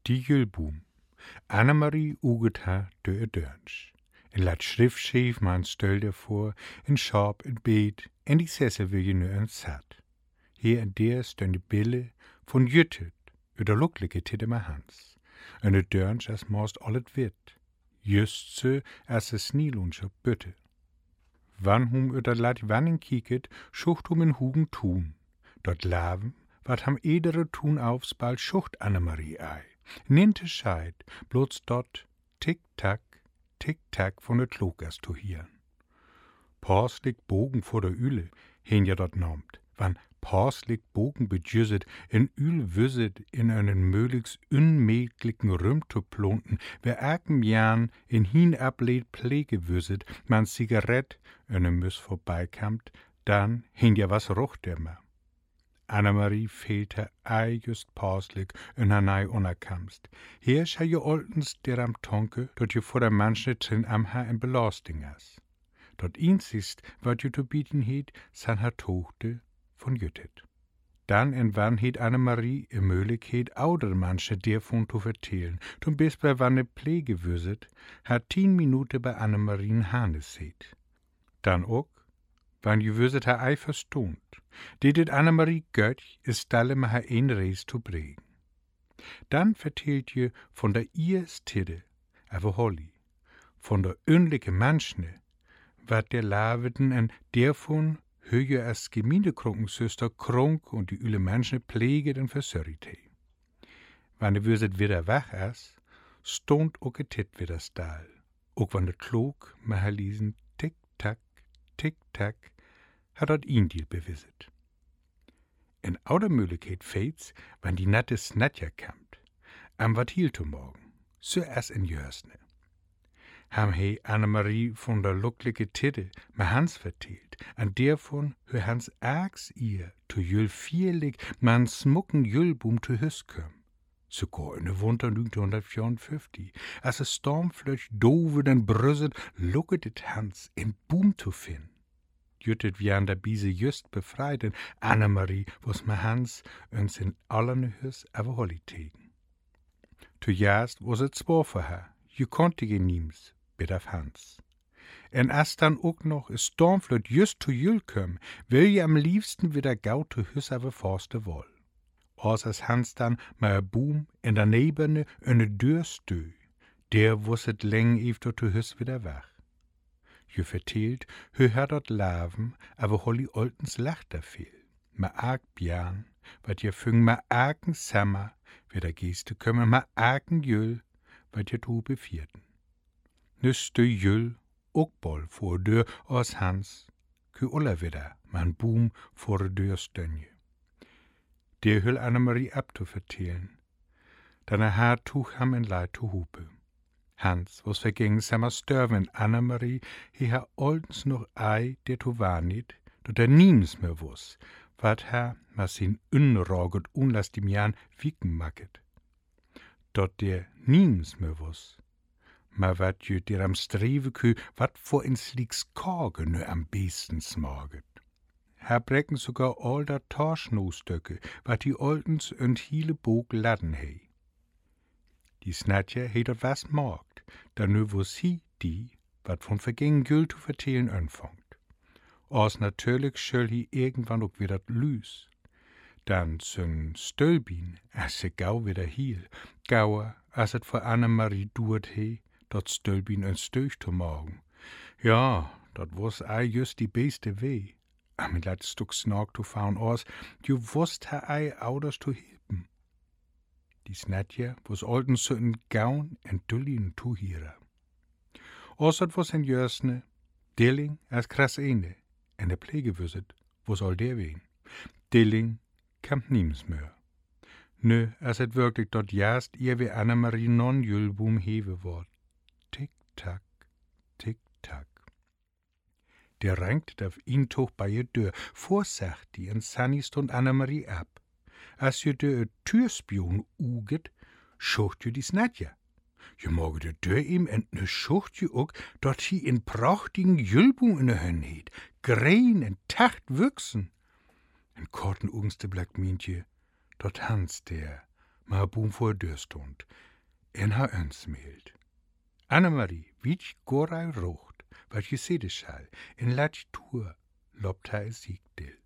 Die Jülboom. Annemarie uget ha de dörnsch. En laat schriftschrief man stel daarvoor, en schap het beet, en die sesse wil je nu een zat. Hier en der staan de billen van Juttet, de lokkelijke titte maar Hans. En het dörnsch as most al het wit. Just zo as de snielunsch op butte. Wann dat laat wanneer kieket, schucht in hugen tun. Dort laven, wat ham edere tun aufspalt, schucht Annemarie ei. Ninte scheid, bloß dort tick-tack von de Klokers zu hieren. Pauslig bogen vor der Üle, hen ja dort nomt. Wann pauslig bogen bedjüsset, en Ül wüsset in einen möglichst unmäglichen Rüm zu plonten, wer erken Jan in hin ableed Pflege wüsset, man Zigarett einen Müs vorbeikamt, dann hen ja was rocht immer. Annemarie fehlte just pauslig in haar nei unerkamst. Hier scha je oltens der am Tonke, dort je vor der Manche trin am haar en Belasting as. Dort einzigst, wat je zu bieten het, san haar Tochte von Juttet. Dann en wann het Annemarie e Möglichkeit, ouder Manche dervon zu vertellen. Zum bis bei wann Pflege wüsset, hat 10 Minuten bei Annemarien Hannes seht. Dann ook, wann je wüsset haar ei verstond. Dit het Annemarie Götch is stalle me haar een reis zu brengen. Dann vertelt je von der Iers-Tidde, aber Holly, von der unliche Manschne, wat der Laveten en dervon höje als Gemeindekrunkensüster krunk und die üle Manschne pfleget en versörgt he. Wann de wüsset wieder wach as, stond ook et tit wieder staal. Ook wann de Klok me haar liesen tick-tack, hat dort ihn diel bewisset. En ouder Möglichkeit feits, wann die natte Snatja kamt, am wat hielt morgen, so as in Jörsne. Ham he Annemarie von der lockliche Titte me Hans vertelt, an dervon hö Hans args ihr, to jüll vierlig, man smucken Jüllboom to hüs köm. Sogar in de Winter 1954, als es Stormflöch dove den brüsset, lucket het Hans in Boom to fin. Juttet wie an der Biese just befreit, en Annemarie was me Hans uns in allerne Hüs aber Holly tegen. Zuerst was het zwaar für haar, je konnte ge niems, bedaf Hans. En as dann ook noch is Stormflut just zu Jüll köm, will je am liebsten wieder gau zu Hüs aber forste woll. Als Hans dann ma Boom in der Nebene eine Deur stö, der wusset läng efter zu Hüs wieder wach. Je vertelt, hö dort laven, aber Holly oltens lacht da viel. Ma arg bjaan, wat je füng ma argen Sammer, wieder Geste kömmen ma argen Jüll, wat je tu bevierten. Nüste Jüll, ook bol vor Deur aus Hans, kü ulla wieder, man Boom vor Deur stönje. Der hüll Annemarie ab zu vertellen. Dann haar tuch ham en leid zu hupe. Hans, was verging sammer störven Annemarie, he ha oldens noch ei, der tu warnit, dort er niens mehr wuss, wat ha ma sin unroget unlast im Jan wieken macket. Dort der niens mehr wuss, ma wat jü der am Strevekü, wat vor ins Lieks Korge nö am besten smaget. Her brecken sogar all der Torschnostöcke, wat die oldens und hiele Bog ladden hei. Die Snatja he dort was morgt, da nö wus hi die, wat von vergingen Gül zu vertellen anfangt. Aus natürlich schöll hi irgendwann ook wieder lüs. Dann zün Stölbin, as se gau wieder hiel, gauer, as et vor Annemarie duert he, dort Stölbin ein Stöch zu morgen. Ja, dort wus ei just die beste weh. Am lat stuk snork zu faun aus, du wusst ha ei auders zu helpen. Die Snatja was oldens so en gaun en dullin toehierer. Osset was en Jörsne, Dilling as krass ene, en de Pflege wüsset, wo soll der wehen? Dilling kam niems mehr. Nö, as et wirklich dort jast ihr wie Annemarie non Jüllboom hewe wort. Tick-tack, tick-tack. Der rankt auf ihn toch bei je Deur, vorsacht die en Sanni stund Annemarie ab. Als je de Türspion uget, schucht je die Snatja. Je moge de Deur ihm en ne schucht je ook, dort hi in prachtigen Jüllboom in de Hön heet, grein en tacht wüchsen. En korten ungste black mientje, dort Hans der, maar boem voor deur stond en haar unsmeelt. Annemarie, wie gorai rocht, wat je zitten schall, en laat toer, lobt hij ziekdeel.